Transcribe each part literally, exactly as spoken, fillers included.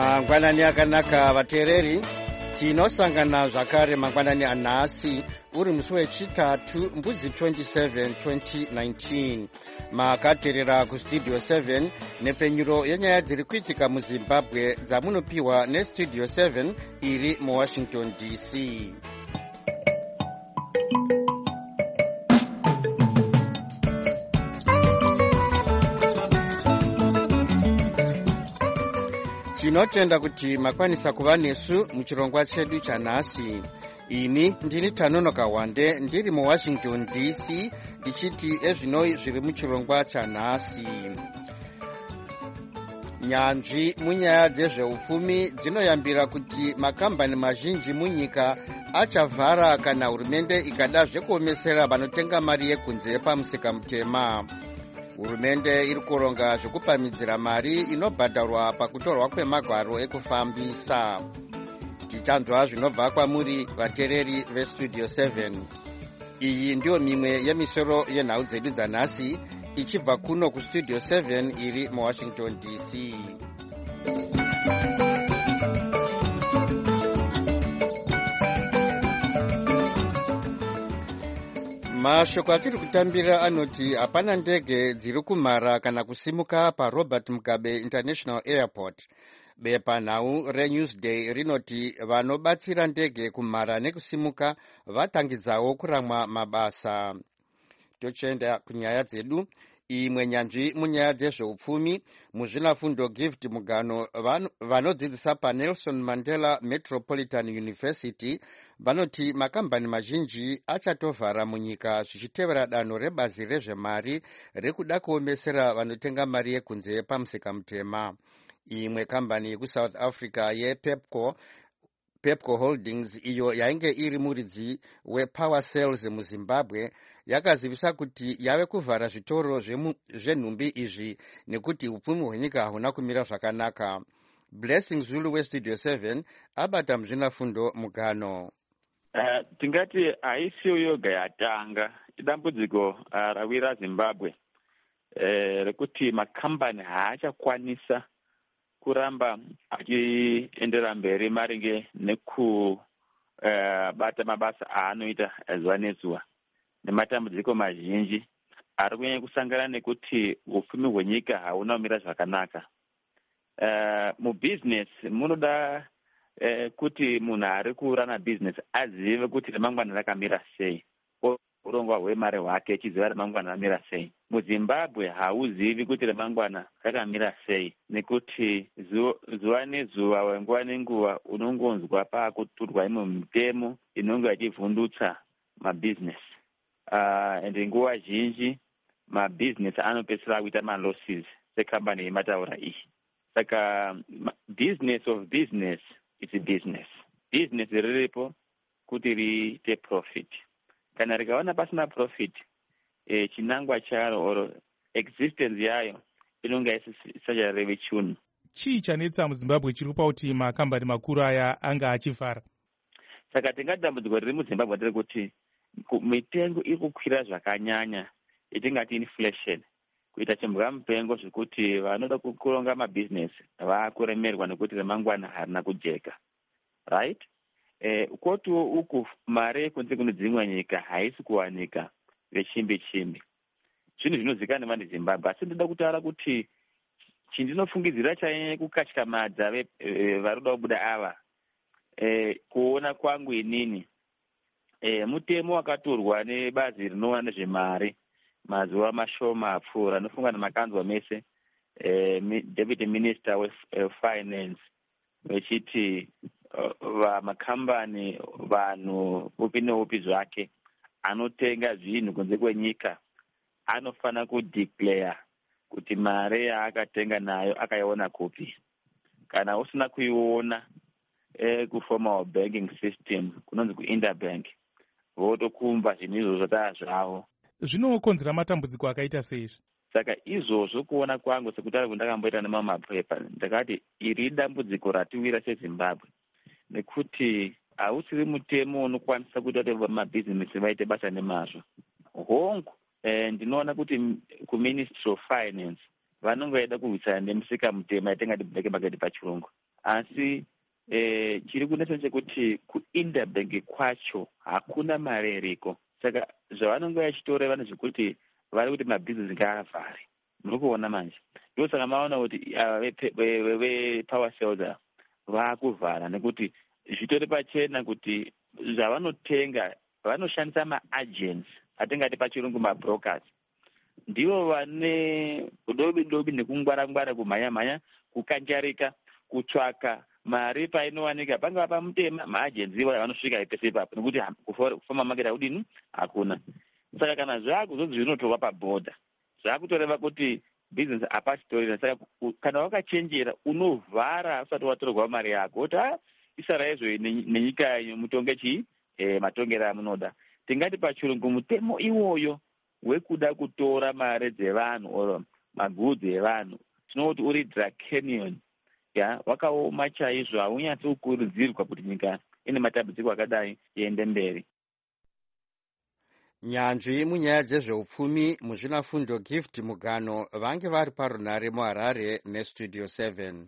Mangwanani akanaka vateereri, tinosangana zvakare mangwanani anhasi uri musi wechitatu mbudzi twenty-seven twenty nineteen. Makateerera kustudio seven nepfenyuro yenyaya dziri kuitika muZimbabwe dzamunopiwa nestudio seven iri muWashington D C. Tinotenda kuti makwanisa kuva nesu muchirongwa chedu chanhasi. Ini ndini Tanonoka Wande ndiri muWashington D C ndichiti ezvinoi zviri muchirongwa chanhasi. Nyanzvi munyaya dzezveupfumi dzinoyambira kuti makambani mazhinji munyika achavhara kana hurumende ikada zvekuomesera vanotenga mari yekunze pamusika mutema. Hurumende iri kuronga zvekupamidzira mari inobhadharwa pakutorwa kwemagwaro ekufambisa. Tichanzwa zvinobva kwamuri vateereri vestudio seven. Iyi ndiyo mimwe yemisoro yenhau dzedu dzanhasi ichibva kuno kustudio seven iri muWashington D C. Mashoko atiri kutambira anoti hapana ndege dziri kumhara kana kusimuka paRobert Mugabe International Airport. Bepa nhau reNewsday rinoti vanobatsira ndege kumhara nekusimuka vatangidzawo kuramwa mabasa. Tochenda kunyaya dzedu. Imwe nyanzvi munyaya dzezveupfumi muzvinafundo Gift Mugano vanodzidzisa paNelson Mandela Metropolitan University vanoti makambani mazhinji achatovhara munyika zvichitevera danho rebazi rezvemari rekuda kuomesera vanotenga mari yekunze pamusika mutema. Imwe kambani yekuSouth Africa yePepco Pepco Holdings iyo yainge iri muridzi wePower Cells muZimbabwe yakazivisa kuti yave kuvhara zvitoro zvenhumbi izvi nekuti upfumi hwenyika huna kumira zvakanaka. Blessing Zulu westudio seven abata muzvinafundo Mugano. Uh, tingati haisiyo yoga yatanga idambudziko uh, rawira Zimbabwe uh, rekuti makambani haachakwanisa kuramba achiendera mberi maringe nekubata uh, mabasa aanoita zuva nezuva nematambudziko mazhinji ari kunyanya kusangana nekuti upfumi hwenyika hauna kumira zvakanaka. Uh, mubhizinesi munoda uh, kuti munhu ari kurana bhizinesi azive kuti remangwana rakamira sei, urongwa hwemari hwake achiziva remangwana ramira sei. MuZimbabwe hauzivi kuti remangwana rakamira sei nekuti zuva nezuva nguva nenguva unongonzwa paakuturwa imwe mitemo inonge ichivhundutsa mabhizinesi. Uh, ende nguva zhinji mabhizinesi anopedzisira kuita malosses sekambani yemataura iyi. Saka business of business is business. Business riripo kuti riite profit. Kana rikaona pasina profit, eh, chinangwa charo or existence yayo inonga isacharevi chunhu. Chii chanetsa muZimbabwe chiri kupa kuti makambani makuru aya anga achivhara? Saka tingati dambudziko riri muZimbabwe ndere kuti mitengo iri kukwira zvakanyanya itingati inflation, kuita chimbwa mupengo zvekuti vanoda kuronga mabhizinesi vakuremerwa nekuti remangwana harina kujeka. Right? Eh, kwotiwo uku mari yekunze kune dzimwe nyika haisi kuwanika vechimbi chimbi. Zvinhu zvinozikanwa nevaZimbabwe, asi ndoda kutaura kuti chindinofungidzira chanyanya kukatyamadza varikuda kubuda ava eh, kuona kwangu inini eh, mutemo wakatorwa nebazi rinoona nezvemari mazuva mashoma apfuura, anofunga nemakanzwa mese eh, Deputy Minister weFinance vechiti uh, makambani vanhu upi neupi zvake anotenga zvinhu kunze kwenyika anofana kudeclare kuti mari yaakatenga nayo akaiona kupi. Kana usina kuiona eh, kuformal banking system kunonzi kuInterbank votokumba zvinhu izvo zvataa zvavo. Zvinokonzera matambudziko akaita seizvi. Saka izvozvo kuona kwangu sekutari kundakamboita nemamwe mapepa ndakati iri dambudziko ratiwira seZimbabwe nekuti hausiri mutemo unokwanisa kuita kuti mabhizinesi vaite basa nemazvo. Hongu eh, ndinoona kuti kuMinistry of Finance vanongoida kurwisana nemusika mutema yatingati black market pachirungu. asi eh, chiri kunesa chekuti kuinterbank kwacho hakuna mari iriko. Saka zvavanenge vachitora vanhu zvekuti vari kuti mabhizinesi ngaavhare. Muri kuona manje ndosaka maona kuti vepower cells vaakuvhara nekuti zvitori pachena kuti zvavanotenga vanoshandisa maagents atingati pachirungu mabrokers. Ndivo vane udobi dobi nekungwara-ngwara, kumhanya-mhanya, kukanjarika, kutsvaka mari painowanika. Pangava pamutema maagents ivo vanosvika pese ipapo nekuti kufamba maketi hakudini hakuna. Saka kana zvakuzonzi zvinotova pabhodha zvakutoreva kuti business hapachitorina. Saka kana wakachenjera unovhara usati watorwa mari yako kuti ha isarai izvo nenyika yenyu mutonge chii e, matongero amunoda. Tingati pachirungu mutemo iwoyo wekuda kutora mari dzevanhu or magudzi evanhu tinoti uri draconian, ya wakaoma chaizvo. Haunyatsi kukurudzirwa kuti nyika ine matambudziko akadai iende mberi. Nyanzvi munyaya dzezveupfumi muzvinafundo Gift Mugano vange vari parunare muHarare nestudio seven.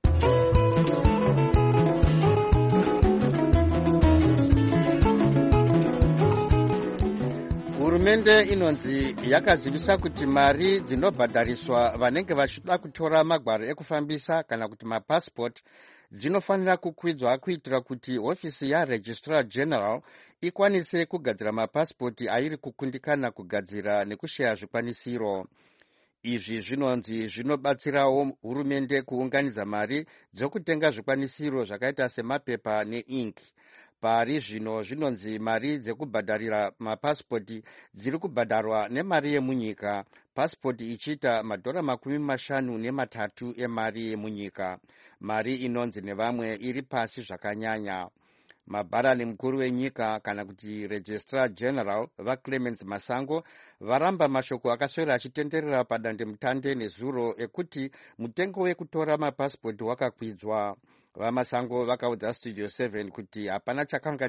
Hurumende inonzi yakazivisa kuti mari dzinobhadhariswa vanenge vachida kutora magwaro ekufambisa kana kuti mapassport dzinofanira kukwidzwa kuitira kuti hofisi yaregistrar general ikwanise kugadzira mapasipoti airi kukundikana kugadzira nekushaya zvikwanisiro. Izvi zvinonzi zvinobatsirawo hurumende kuunganidza mari dzokutenga zvikwanisiro zvakaita semapepa neinki. Pari zvino zvinonzi mari dzekubhadharira mapasipoti dziri kubhadharwa nemari yemunyika, pasipoti ichiita madhora makumi mashanu nematatu emari yemunyika, mari inonzi nevamwe iri pasi zvakanyanya. Mabharani mukuru wenyika kana kuti registrar general vaClemens Masango varamba mashoko akaswera achitenderera padandemutande nezuro ekuti mutengo wekutora mapasipoti wakakwidzwa. Vamasango vakaudza studio seven kuti hapana chakanga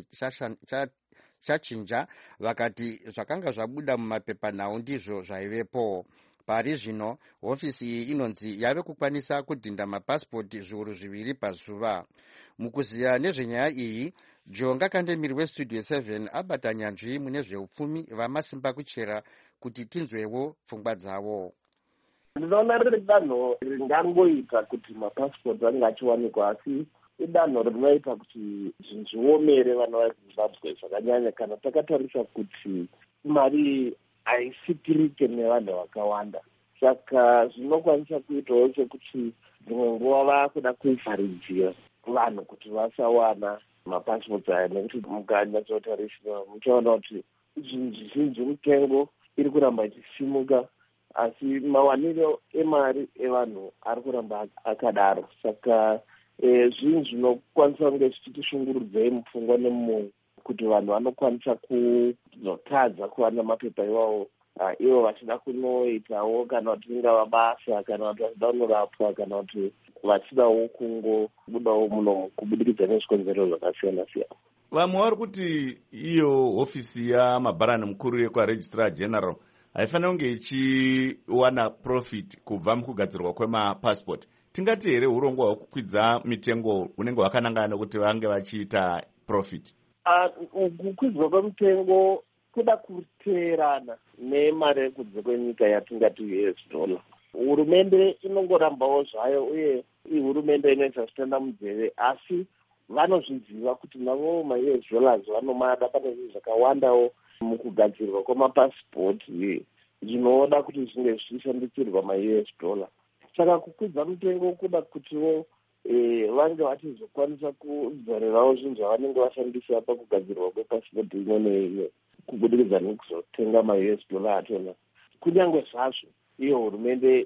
chachinja, vakati zvakanga zvabuda mumapepa nhau ndizvo zvaivepo. Pari zvino hofisi iyi inonzi yave kukwanisa kudhinda mapasipoti zviuru zviviri pazuva. Mukuziya nezvenyaya iyi, Jonga Kandemiri westudio seven abata nyanzvi mune zveupfumi vamasimba kuchera kuti tinzwewo pfungwa dzavo. Ndinoona riri danho ringangoita kuti mapasipoti ange achiwanikwa, asi idanho rinoita kuti zvinhu zviomere vana veZimbabwe zvakanyanya kana takatarisa kuti mari haisipirike nevanhu vakawanda. Saka zvinokwanisa kuitawo chekuti dzimwe nguva vakuda kuivharidzira vanhu kuti vasawana mapasipoti aya, nekuti mukanyatsotarisira muchaona kuti zvinhu zvizhinji mutengo iri kuramba ichisimuka, asi mawaniro emari evanhu ari kuramba akadaro. Saka e, zvinhu zvinokwanisa kunge zvichitishungurudzei mupfungwa nemumwoyo kuti vanhu vanokwanisa kuzotadza kuwana mapepa iwawo, uh, ivo vachida kunoitawo kana kuti ingava basa kana kuti vachida kunorapwa kana kuti vachidawo kungobudawo muno kubudikidza nezvikonzero zvakasiyana siyana. Vamwe vari kuti iyo hofisi yamabharani mukuru yekwaregistrar general haifanira kunge ichiwana profit kubva mukugadzirwa kwemapasipoti. Tingati here urongwa hwekukwidza mitengo unenge hwakanangana nekuti vange vachiita profit? Uh, kukwidzwa kwemitengo kuda kuteerana nemari yekudze kwenyika yatingati U S dollar. Hurumende inongorambawo zvayo, uye ihurumende inoisa zvitenda munzeve, asi vanozviziva kuti navo ma-U S dollars vanomada. Pane zvinhu zvakawandawo mukugadzirwa kwemapasipoti zvinoda kuti zvinge zvichishandisirwa ma-U S dollar. Saka kukwidza mutengo kuda kutiwo e, vange vachizokwanisa kudzorerawo zvinhu zvavanenge vashandisa pakugadzirwa kwepasipoti imwe neimwe kubudikidza nekuzotenga ma-U S dollar atona. Kunyange zvazvo iyo hurumende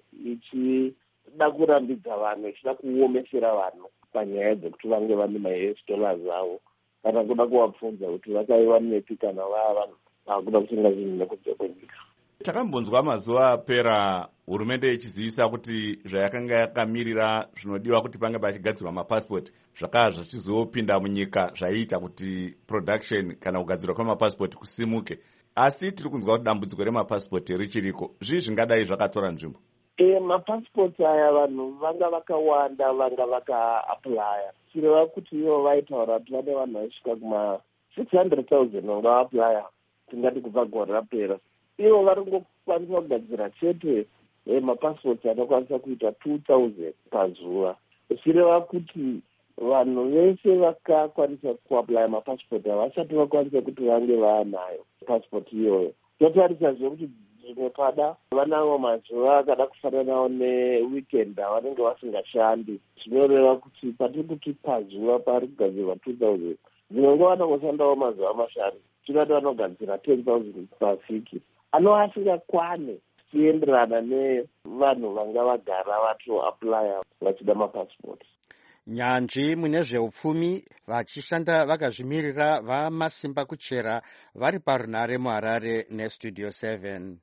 ichida kurambidza vanhu, ichida kuomesera vanhu panyaya dzekuti vange vane ma-U S dollars avo, kana kuda kuvabvunza kuti vakaiwanepi kana vaa vanhu vakuda kutenga zvinhu nekudze kwenyika. Takambonzwa mazuva apera hurumende ichizivisa kuti zvayakanga yakamirira zvinodiwa kuti pange pachigadzirwa mapasipoti zvakava zvichizopinda munyika, zvaiita kuti production kana kugadzirwa kwemapasipoti kusimuke. Asi tiri kunzwa kuti dambudziko remapasipoti richiriko. Zvii zvingadai zvakatora nzvimbo? e mapasipoti aya vanhu vanga vakawanda vanga vakaaplya chireva kuti ivo vaitaura kuti vane vanhu vaisvika kuma six hundred thousand vanga vaaplya tingati kubva gore rapera. Ivo vari kungokwanisa kugadzira chete e mapasipoti anokwanisa kuita two thousand pazuva, zvireva kuti vanhu vese vakakwanisa kuaplya mapasipoti havasati vakwanisa kuti vange vaanayo pasipoti iyoyo. Totarisazve kuti zvimwe pada vanavo mazuva akada kufananawo neweekend avanenge vasingashandi, zvinoreva kuti patiri kuti pazuva pari kugadzirwa two thousand, zvimwe ngo vanongoshandawo mazuva mashanu, tikati vanogadzira ten thousand pavhiki, anova asingakwane tienderana nevanhu vanga vagara vatoaplya vachida mapasipoti. Nyanzvi mune zveupfumi vachishanda vakazvimirira vaMasimba Kuchera vari parunare muHarare neStudio seven.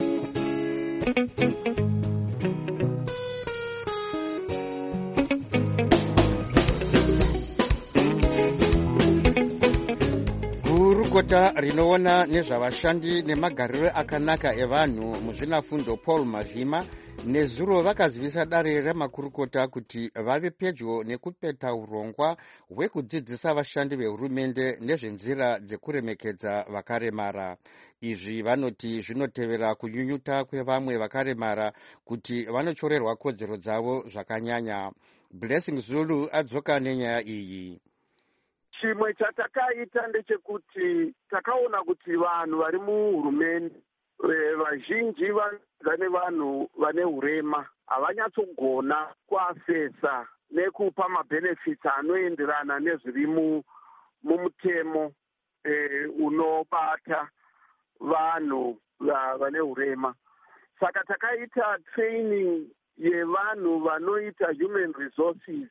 Gurukota rinoona nezvavashandi nemagariro akanaka evanhu muzvinafundo Paul Mavhima nezuro vakazivisa dare remakurukota kuti vave pedyo nekupeta urongwa hwekudzidzisa vashandi vehurumende nezvenzira dzekuremekedza vakaremara. Izvi vanoti zvinotevera kunyunyuta kwevamwe vakaremara kuti vanochorerwa kodzero dzavo zvakanyanya. Blessing Zulu adzoka nenyaya iyi. Chimwe chatakaita ndechekuti takaona kuti vanhu vari muhurumende vazhinji vane vanhu vane urema havanyatsogona kuasesa nekupa mabenefits anoenderana nezviri mumutemo e, unobata vanhu vane urema. Saka takaita training yevanhu vanoita human resources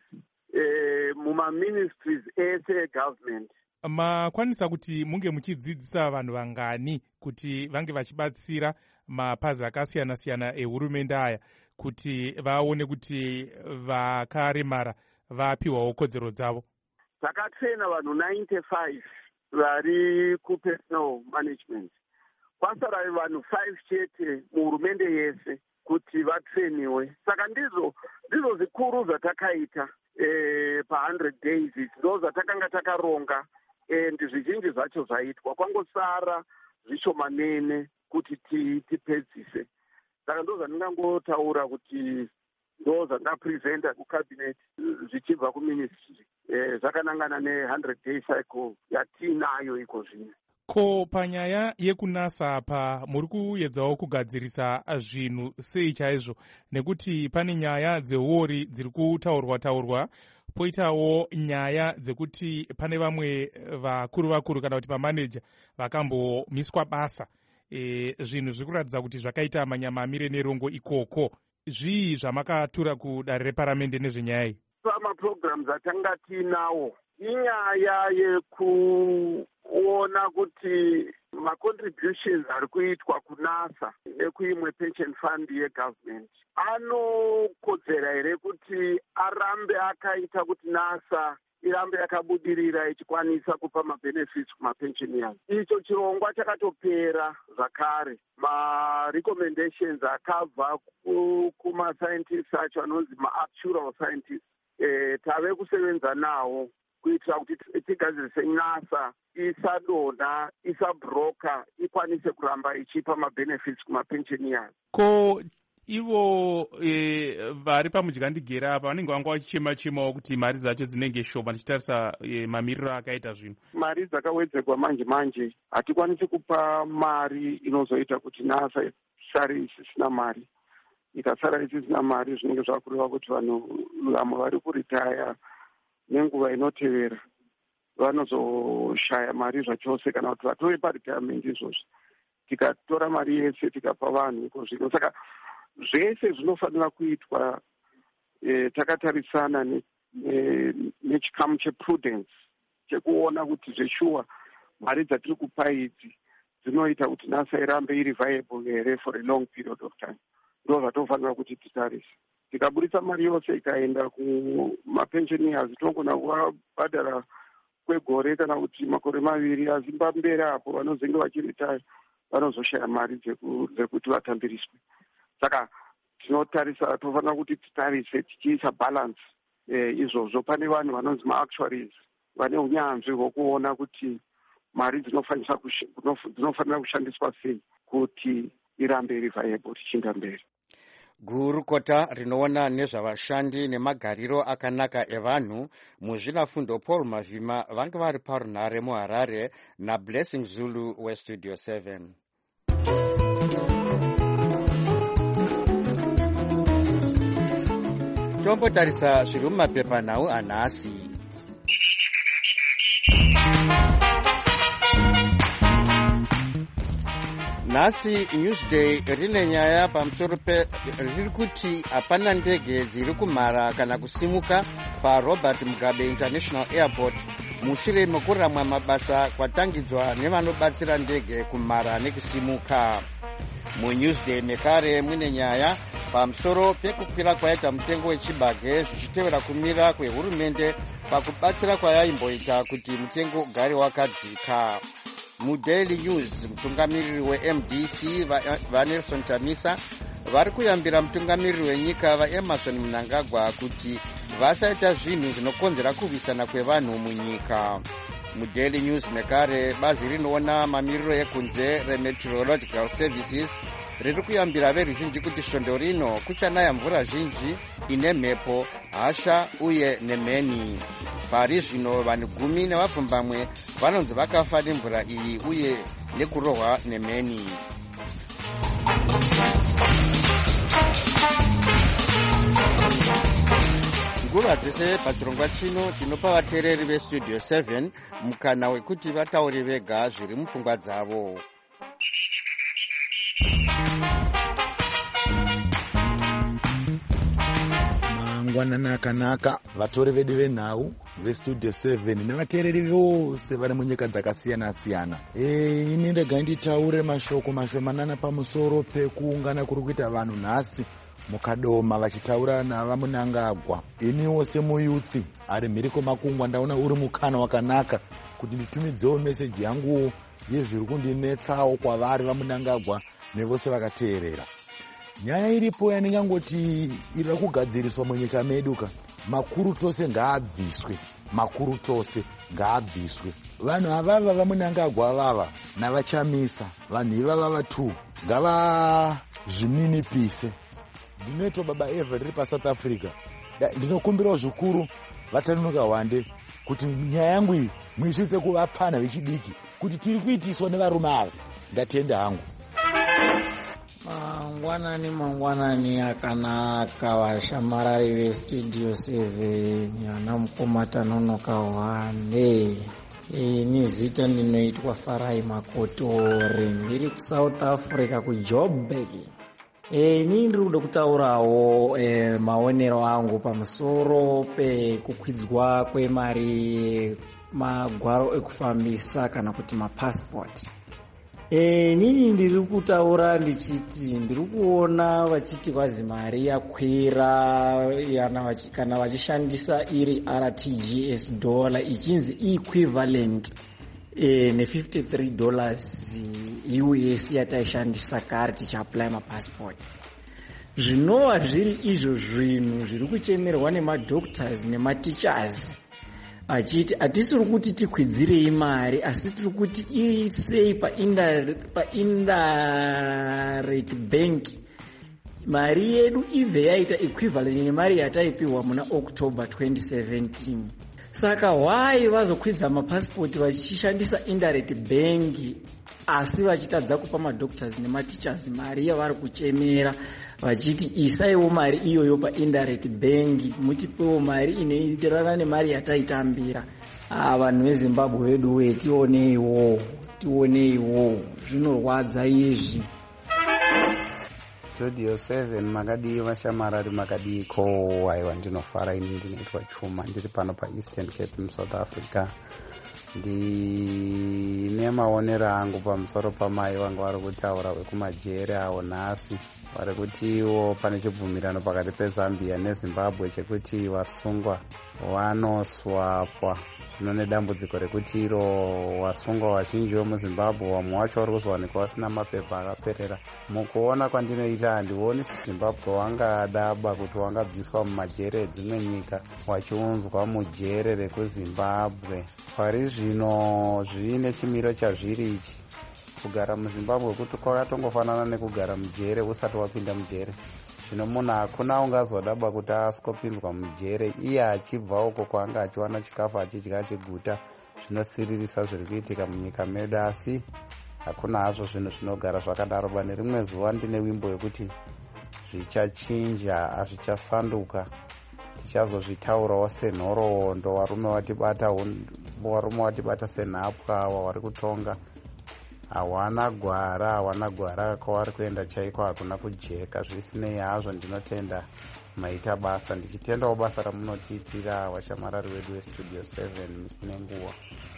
e, mumaministries ese egovernment. Makwanisa kuti munge muchidzidzisa vanhu vangani kuti vange vachibatsira mapazi akasiyana-siyana ehurumende aya kuti vaone kuti vakaremara vapiwawo kodzero dzavo? Takatraina vanhu ninety-five vari kupersonal management. Kwasara vanhu five chete muhurumende yese kuti vatrainiwe. Saka ndizvo ndizvo zvikuru zvatakaita e, pa one hundred days ndo zvatakanga takaronga. And zvizhinji zvacho zvaitwa, kwangosara zvishomanene kuti tipedzise. Saka ndo zvandingangotaura kuti ndo zvandingapresenta kucabinet zvichibva kuministry e, zvakanangana ne one hundred day cycle yatinayo iko zvino. Ko panyaya yekunasa apa muri kuedzawo kugadzirisa zvinhu sei chaizvo, nekuti pane nyaya dzewori dziri kutaurwa taurwa, poitawo nyaya dzekuti pane vamwe vakuru vakuru kana kuti pamaneja vakambomiswa basa. E, zvinhu zviri kuratidza kuti zvakaita manyama amire nerongo ikoko. Zvii zvamakatura kudare reparamende nezvenyaya iyi? Pamaprograms atanga tinawo inyaya yekuona kuti macontributions ari kuitwa kunasa nekuimwe pension fund yegovernment anokodzera here kuti arambe akaita kuti nasa irambe yakabudirira ichikwanisa kupa mabenefits kumapensioners. Icho chirongwa chakatopera zvakare. Marecommendations akabva kumascientists acho anonzi maactual scientists e, tave kusevenza nawo kuitira kuti tigadzirise nasa isadonha, isabroka, ikwanise kuramba ichipa mabenefits kumapensioners. Ko ivo e, vari pamudyandigera apa vanenge vanga vachichema-chemawo kuti mari dzacho dzinenge shoma tichitarisa e, mamiriro akaita zvinhu? Mari dzakawedzerwa manje manje hatikwanisi kupa mari inozoita kuti nasa isare isisina mari. Ikasara isisina mari zvinenge zvakureva kuti vanhu vamwe vari kuritaya nenguva inotevera vanozoshaya mari zvachose, kana kuti vatove paretirement izvozvi tikatora mari yese tikapa vanhu iko zvino. Saka zvese zvinofanira kuitwa e, takatarisana nechikamu ne, cheprudence chekuona kuti zveshuwa mari dzatiri kupa idzi dzinoita kuti nasa irambe iri viable here for a long period of time. Ndo zvatofanira kuti titarise. Tikaburitsa mari yose ikaenda kumapensioners tinogona kuvabhadhara kwegore kana kuti makore maviri, asi pamberi apo vanozenge vachiritaya vanozoshaya mari dzekuti vatambiriswe. Saka tinotarisa tofanira kuti titarise tichiisa balance eh, izvozvo pane vanhu vanonzi maactuaries vane unyanzvi hwokuona kuti mari dzinofanira kushandiswa sei kuti irambe iri viable tichienda mberi. Gurukota rinoona nezvavashandi nemagariro akanaka evanhu muzvinafundo Paul Mavhima vanga vari parunhare muHarare naBlessing Zulu weStudio seven. Tombotarisa zviri mumapepanhau anhasi. Nhasi Newsday rine nyaya pamusoro pe riri kuti hapana ndege dziri kumhara kana kusimuka paRobert Mugabe International Airport mushure mekuramwa mabasa kwatangidzwa nevanobatsira ndege kumhara nekusimuka. MuNewsday mekare mune nyaya pamusoro pekukwira kwaita mutengo wechibage zvichitevera kumira kwehurumende pakubatsira kwayaimboita kuti mutengo ugare wakadzika. MuDaily News mutungamiriri weM D C vaNelson Chamisa vari kuyambira mutungamiriri wenyika vaEmerson Mnangagwa kuti vasaita zvinhu zvinokonzera kuvisana kwevanhu munyika. MuDaily News mekare bazi rinoona mamiriro ekunze reMeteorological Services riri kuyambira veruzhinji kuti svondo rino kuchanaya mvura zhinji ine mhepo, hasha uye nemheni. Pari zvino vanhu gumi nevapfumbamwe vanonzi vakafa nemvura iyi uye nekurohwa nemheni. Nguva dzese pachirongwa chino tinopa vateereri veStudio seven mukana wekuti vataure vega zviri mupfungwa dzavo. Mangwanana akanaka vatori vedu venhau veStudio seven nevateereri vose vari munyika dzakasiyana siyana. E, ini ndega nditaure mashoko mashomanana pamusoro pekuungana kuri kuita vanhu nhasi mukadoma vachitaura navaMunangagwa. Iniwo semuyuthi ari mhiri kwemakungwa ndaona uri mukana wakanaka kuti nditumidzewo meseji yanguwo yezviri kundinetsawo kwavari vaMunangagwa nevose vakateerera. Nyaya iripo yandingangoti iri kugadziriswa munyika meduka, makuru tose ngaabviswe, makuru tose ngaabviswe. Vanhu avava vaMunangagwa avava navachamisa, vanhu ivava vatu ngava zvininipise. Ndinoitwa baba Eva riri paSouth Africa. Ndinokumbirawo zvikuru vatanuka wande kuti nyaya yangu iyi muisvitse kuvapana vechidiki kuti tiri kuitiswa nevarume ava. Ngatende hangu. Mangwanani mangwanani akanaka vashamarari veStudio seven yana mukomata nonoka wande. E, ni zita ndinoitwa Farai Makotore ndiri kuSouth Africa kuJoburg. E, ni ndiri kuda kutaurawo e, maonero angu pamusoro pekukwidzwa kwemari magwaro ekufambisa kana kuti mapassport. E, nini ndiri kutaura ndichiti ndiri kuona vachiti vazi mari yakwira kana vachishandisa iri R T G S dollar ichinzi equivalent e, ne fifty-three dollars U S yataishandisa kare tichiapply mapassport. Zvinova zviri izvo zvinhu zviri kuchemerwa nemadoctors nematichers achiti hatisiri kuti tikwidzirei mari asi tiri kuti isei paindirect bank mari yedu ibve yaita equivalent nemari yataipiwa muna October twenty seventeen. Saka why vazokwidza mapassport vachishandisa indirect bank asi vachitadza kupa madoctors nematichers mari yavari kuchemera vachiti isaiwo mari iyoyo paindirect bank mutipewo mari inoenderana nemari yataitambira. Ah, vanhu veZimbabwe vedu we tioneiwo tioneiwo zvinorwadza izvi. Studio seven makadii vashamarari makadiko. Aiwa ndinofara ini ndinoitwa Chuma ndiri pano paEastern Cape muSouth Africa. Ndine maonero angu pamusoro pamai vanga vari kutaura vekumajere awo nhasi vari kutiwo pane chibvumirano pakati peZambia neZimbabwe chekuti vasungwa vanoswapwa. Zvino nedambudziko rekuti iro wasungwa vazhinji vemuzimbabwe vamwe wacho vari kuzowanikwa vasina mapepa akaperera. Mukuona kwandinoita handioni zimbabwe wangadaba kuti wangabviswa mumajere edzimwe nyika wachiunzwa mujere rekuzimbabwe. Pari zvino zviine chimiro chazviri ichi. Kugara muzimbabwe kuti kwakatongofanana nekugara mujere usati wapinda mujere. Zvino munhu hakuna ungazodaba kuti asingopinzwa mujere iye achibva uko kwaanga achiwana chikafu achidya chiguta zvinosiririsa zviri kuitika munyika medu, asi hakuna hazvo zvinhu zvinogara zvakadaro. Bane rimwe zuva ndine wimbo yekuti zvichachinja hazvichasanduka, tichazozvitaurawo senhoroondo. Varume watibata varume watibata senhapwa ava vari kutonga hawana gwara hawana gwara kwavari kuenda chaiko hakuna kujeka. Zvisinei hazvo ndinotenda maita basa, ndichitendawo basa ramunotiitira vashamarari vedu vestudio seven musine nguva.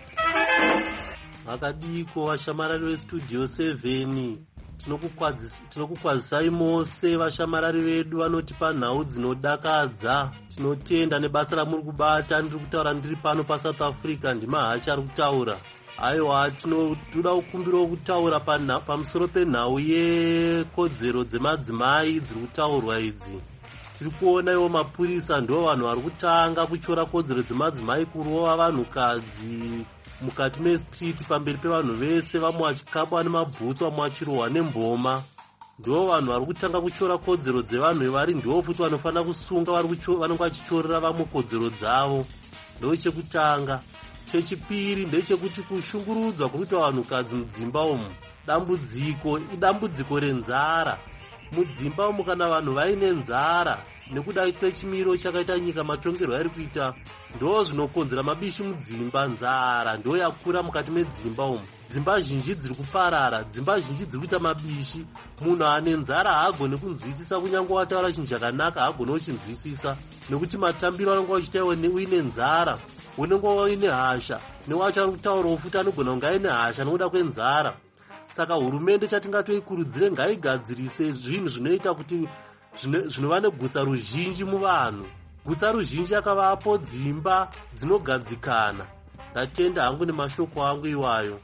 Vakadiko vashamarari vestudio seven, tinokukwazisai mose vashamarari vedu vanotipa nhau dzinodakadza. Tinotenda nebasa ramuri kubata. Ndiri kutaura ndiri pano paSouth Africa, ndimahasha ari kutaura. Aiwa, tinoda kukumbirawo kutaura pamusoro penhau yekodzero dzemadzimai dziri kutaurwa idzi. Tiri kuona iwo mapurisa ndo vanhu vari kutanga kuchora kodzero dzemadzimai, kurova vanhukadzi mukati mestriti pamberi pevanhu vese, vamwe vachikabwa nemabhutsu, vamwe vachirohwa nemboma. Ndo vanhu vari kutanga kuchora kodzero dzevanhu vari ndivo futi vanofanira kusunga vanenge vachichorera vamwe kodzero dzavo. Ndo chekutanga. Chechipiri ndechekuti kushungurudzwa kuruta vanhukadzi mudzimba umu dambudziko idambudziko renzara. Mudzimba umu kana vanhu vaine nzara nekuda kwechimiro chakaita nyika matongerwo ari kuita, ndo zvinokonzera mabishi mudzimba. Nzara ndo yakura mukati medzimba umu. Dzimba zhinji dziri kuparara, dzimba zhinji dziri kuita mabishi. Munhu ane nzara haagone kunzwisisa, kunyange wataura chinhu chakanaka haagone kuchinzwisisa, nekuti matambiro anenge wachiita uine nzara, unenge waine hasha. Newacho ari kutaurawo futi anogona kunge aine hasha nekuda kwenzara. Saka hurumende chatingatoikurudzire ngaigadzirise zvinhu zvinoita kuti zvinova negutsa ruzhinji muvanhu. Gutsa ruzhinji akavapo dzimba dzinogadzikana. Ndatenda hangu nemashoko angu iwayo.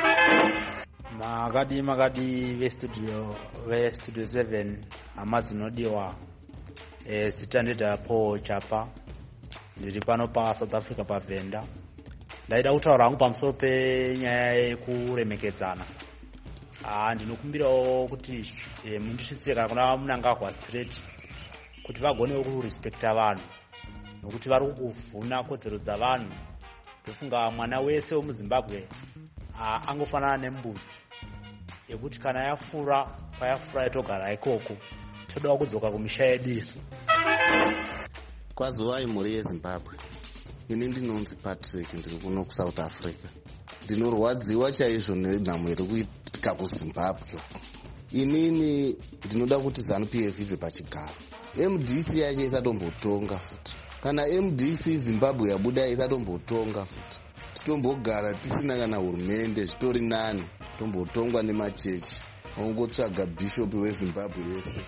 Makadi makadi vestudio vestudio seven hama dzinodiwa. E, sitandida po chapa ndiri pano pa South Africa paVenda. Ndaida kutaura hangu pamusoro penyaya yekuremekedzana. Ah, ndinokumbirawo kuti e, mundisvitsira kuna Mnangagwa straight kuti vagonewo kurespekta vanhu, nokuti vari kuvhuna kodzero dzavanhu. Ndofunga mwana wese wemuZimbabwe angofanana nembudzi yekuti kana yafura payafura yatogara ikoko, todawo kudzoka kumisha yedu isu. Kwazivai mhuri yeZimbabwe, ini ndinonzi Patrick, ndiri kuno kuSouth Africa. Ndinorwadziwa chaizvo nenhamo iri kuitika kuZimbabwe. Inini ndinoda kuti ZANU-P F ibve pachigaro. M D C yacho isatombotonga futi. Kana M D C Zimbabwe yabuda isatombotonga futi. Titombogara tisina kana hurumende, zvitori nani. Tombotongwa nemachechi. Ongotsvaga bishop weZimbabwe yese.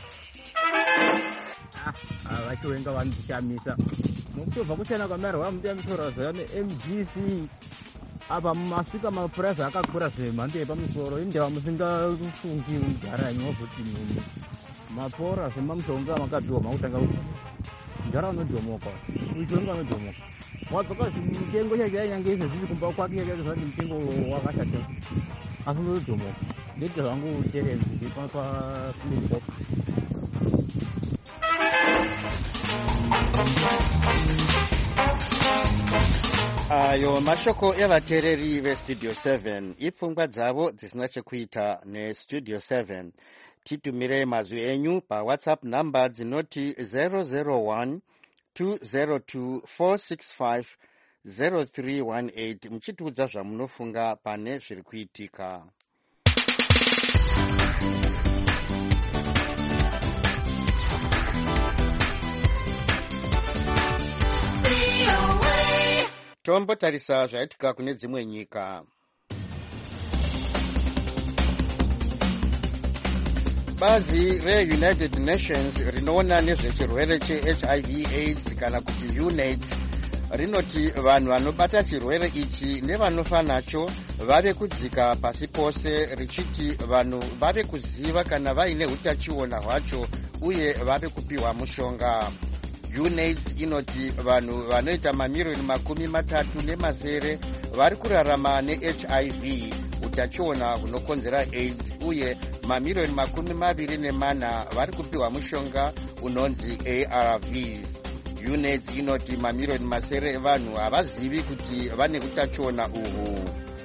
Ah, vachiwenga vanochamisa. Mukutobva kuchena kwamari vamudiya mitora zvane M D C. Apa masvika mapuraizi akakura zvemhando yepamusoro, indeva musingafungi kugara inovuti munhu. Mapora zvemamushonga makapiwa makutanga kuti njara unodhomoka, uchiwenga unodhomoka. Wadzoka mitengo chainyanga izvo zviri kumba kwake yakaita zvati mutengo wakashata. Asi unodhomoka. Ndeti zvangu challenge ndiri pano paFlipbox. Ayo mashoko evateereri vestudio seven, ipfungwa dzavo dzisina chekuita nestudio seven. Titumire mazwi enyu paWhatsApp number dzinoti zero zero one two zero two four six five zero three one eight muchitiudza zvamunofunga pane zviri kuitika. Tombotarisa zvaitika kune dzimwe nyika. Bazi reUnited Nations rinoona nezvechirwere cheHIV AIDS kana kuti UNAIDS rinoti vanhu vanobata chirwere ichi nevanofa nacho vave kudzika pasi pose, richiti vanhu vave kuziva kana vaine utachiona hwacho uye vave kupiwa mushonga. UNAIDS inoti vanhu vanoita mamiriyoni makumi matatu nemasere vari kurarama neH I V, utachiona hunokonzera AIDS, uye mamiriyoni makumi maviri nemana vari kupiwa mushonga unonzi A R Vs. UNAIDS inoti mamiriyoni masere evanhu havazivi kuti vane utachiona uhu.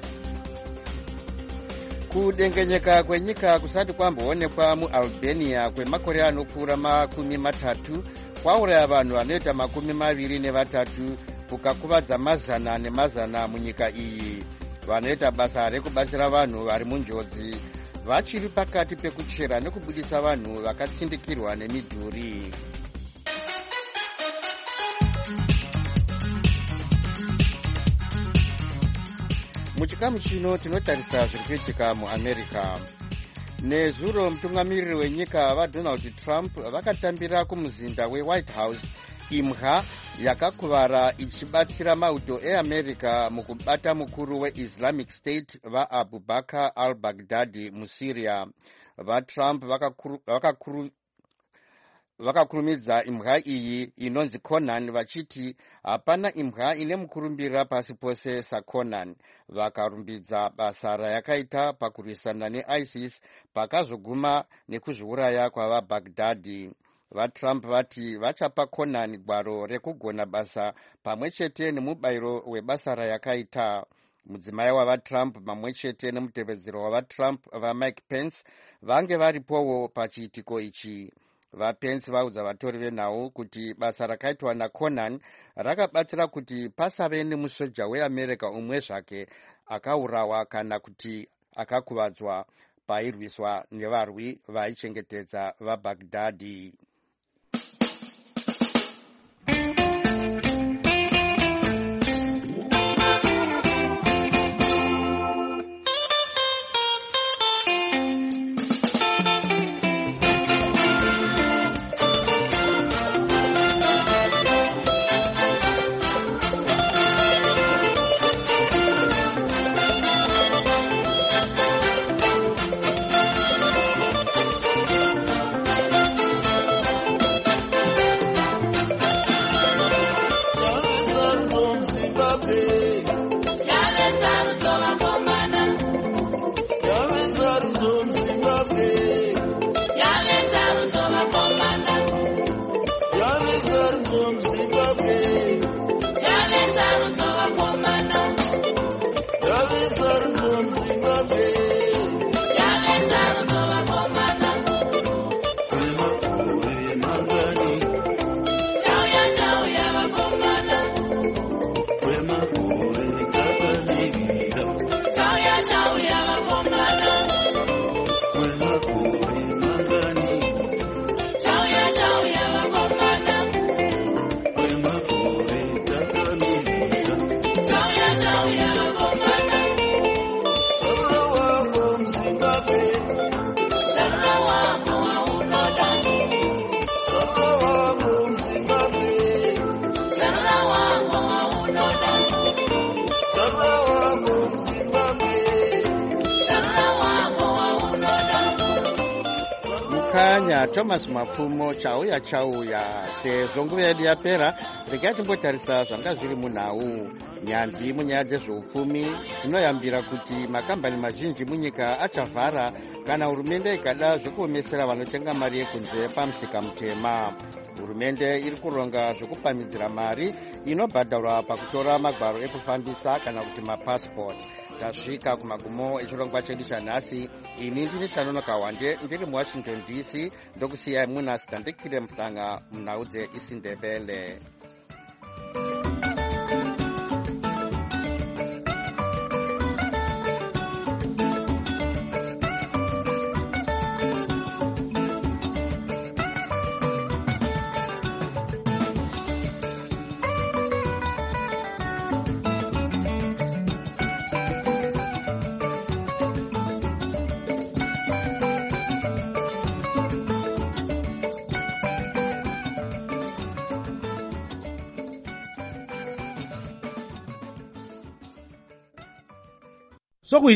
Kudengenyeka kwenyika kusati kwamboonekwa muAlbania kwemakore anopfuura makumi matatu kwauraya vanhu vanoita makumi maviri nevatatu kukakuvadza mazana nemazana munyika iyi. Vanoita basa rekubatsira vanhu vari munjodzi vachiri pakati pekuchera nekubudisa vanhu vakatsindikirwa nemidhuri. Muchikamu chino tinotarisa zviri kuitika muAmerica. Nezuro mutungamiriri wenyika vaDonald Trump vakatambira kumuzinda weWhite House imha yakakuvara ichibatsira mauto eAmerica mukubata mukuru weIslamic State vaAbu Bakr al-Baghdadi muSyria. VaTrump vakakuru, vakakuru, vakakurumidza imha iyi inonzi Conan vachiti hapana imha ine mukurumbira pasi pose saConan. Vakarumbidza basa rayakaita pakurwisana neISIS pakazoguma nekuzviuraya kwavaBaghdadi. VaTrump vati vachapa Conan gwaro rekugona basa pamwe chete nemubayiro webasa rayakaita. Mudzimai wavaTrump pamwe chete nemutevedzero wavaTrump vaMike Pence vange varipowo pachiitiko ichi. VaPence vaudza vatori venhau kuti basa rakaitwa naConan rakabatsira kuti pasave nemusoja weAmerica umwe zvake akaurawa kana kuti akakuvadzwa pairwiswa nevarwi vaichengetedza vaBaghdadi. Kanya Thomas Mapfumo chauya chauya sezvo nguva yedu yapera. Regai timbotarisa zvanga zviri munhau. Nyanzvi munyaya dzezveupfumi dzinoyambira kuti makambani mazhinji munyika achavhara kana hurumende ikada zvekuomesera vanotenga mari yekunze pamusika mutema. Hurumende iri kuronga zvekupamhidzira mari inobhadharwa pakutora magwaro ekufambisa kana kuti mapassport. Tasvika kumagumo echirongwa chedu chanhasi. Ini ndini Tanonoka Wande ndiri muWashington D C ndokusiyai muna Sitandikire Mutanga munhau dzeIsiNdebele. so